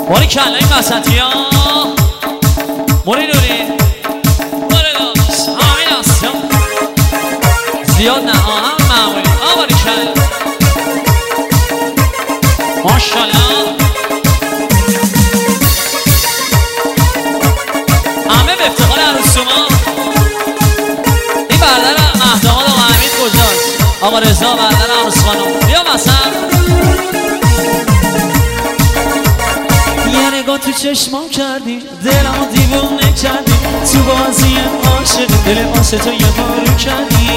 باری کلای وسطی ها موری نوری باره داشت همین هست زیاد نه هم معمولی باری کل ماشالله همه به افتخار عروسوما. این برادر مهداماد آقا حمید کجاست؟ آقا رضا برادر عروس خانم بیا مثلا یه نگاه تو چشمام کردی دلمو دیوونه کردی تو بازی عاشق دل واسه تو یه بارو کردی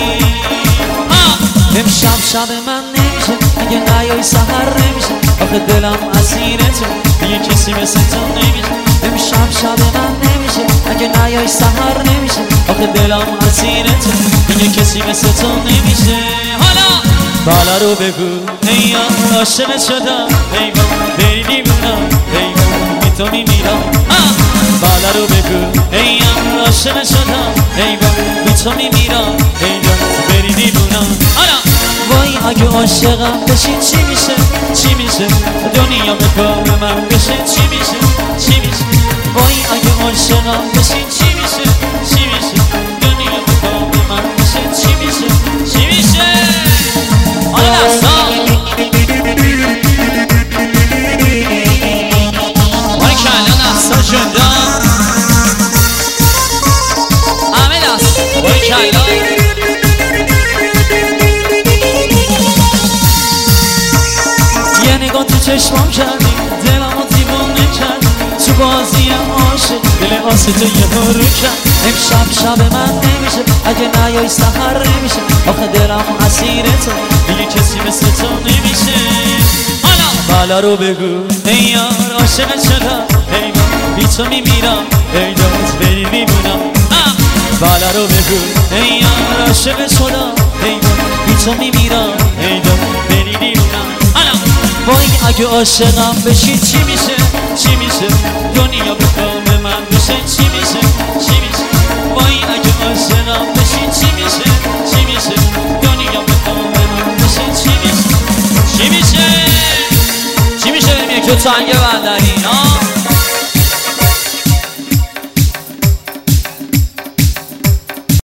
امشب شب من نمیشه اگه نیای سحر نمیشه آخه دلم اسیر تو یه کسی مثل تو نمیشه امشب شب من نمیشه اگه نیای سحر نمیشه آخه دلم اسیر تو یه کسی مثل تو نمیشه. حالا بالا رو بگو ای یار عاشق شدم ای با بری دیوونم ای بی تو میمیرم. بالا رو بگو ای یار عاشق شدم ای با بی تو میمیرم ای جان بری دیوونم. وای اگه عاشقم بشی چی میشه چی میشه دنیا به کام من بشه چی میشه چی میشه وای اگه عاشقم بشی چی میشه چی میشه دنیا به کام من بشه چی میشه چی میشه. حالا دستا وای کلا دستا جدا همه دست وای کلا نگاه تو چشمام کردی دلمو دیوونه کردی تو بازی عاشق دل واسه تو یه بارو کرد امشب شب من نمیشه اگه نیای سحر نمیشه آخه دلم اسیر تو دیگه کسی مثل تو نمیشه. حالا بالا رو بگو ای یار عاشق شدم ای بی تو میمیرم ای داد بری میبونم. بالا رو بگو ای یار عاشق شدم ای بی تو میمیرم ای داد بری میبونم. وای اگه عاشقم بشی چی میشه چی میشه دنیا به کام من بشه چی میشه چی میشه وای اگه عاشقم بشی چی میشه چی میشه دنیا به کام من بشه چی میشه چی میشه چی میشه بریم یکی تنگ بندری